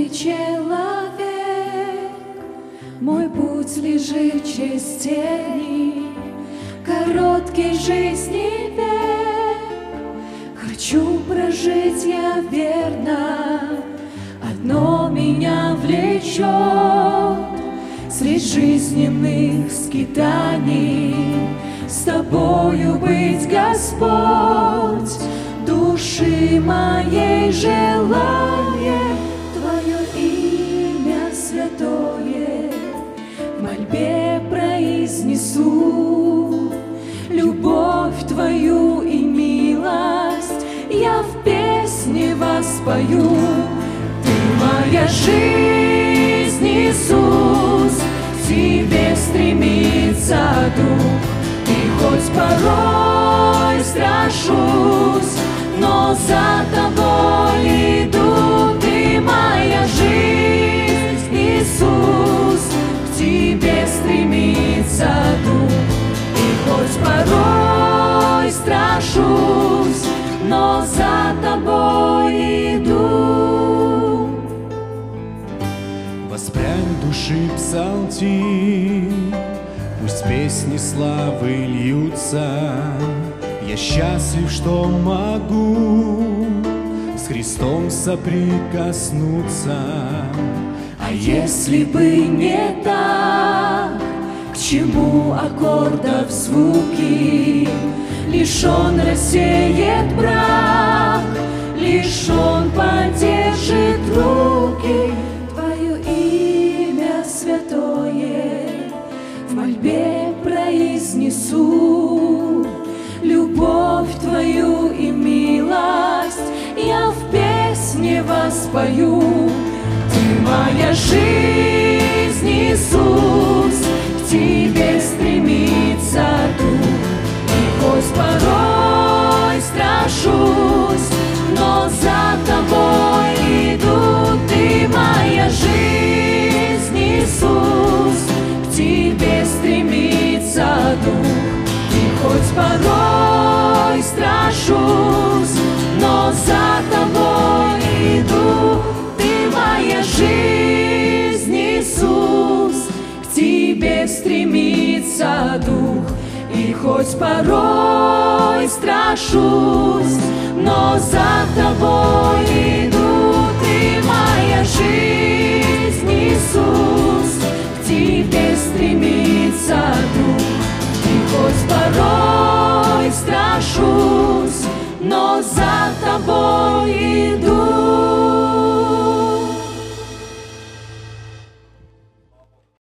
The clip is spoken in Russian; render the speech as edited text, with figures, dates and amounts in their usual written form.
ты человек, мой путь лежит через тени, короткий жизни век. Хочу прожить я верно, одно меня влечет, средь жизненных скитаний с тобою быть, Господь. Души моей желает Твое имя святое, в мольбе произнесу любовь Твою и милость, я в песне воспою. Ты моя жизнь, Иисус, к Тебе стремится дух, и хоть порой страшусь, но за Тобой иду. Ты моя жизнь, Иисус, к Тебе стремится дух, и хоть порой страшусь, но за Тобой иду. Воспрянь души псалтирь, пусть песни славы льются. Я счастлив, что могу с Христом соприкоснуться. А если бы не так, к чему аккордов звуки? Лишь Он рассеет брак, лишь Он поддержит руки. Твое имя святое в мольбе произнесу, любовь Твою и милость я в песне воспою. Ты моя жизнь, Иисус, к Тебе стремится дух, и хоть порой страшусь, но за Тобой иду. Ты моя жизнь, Иисус, к Тебе стремится дух, и хоть порой страшусь, но за Тобой иду. Ты моя жизнь, Иисус, к Тебе стремится дух, и хоть порой страшусь, но за Тобой иду. Ты моя жизнь, Иисус, к Тебе стремится дух, и хоть порой страшусь, но за Тобой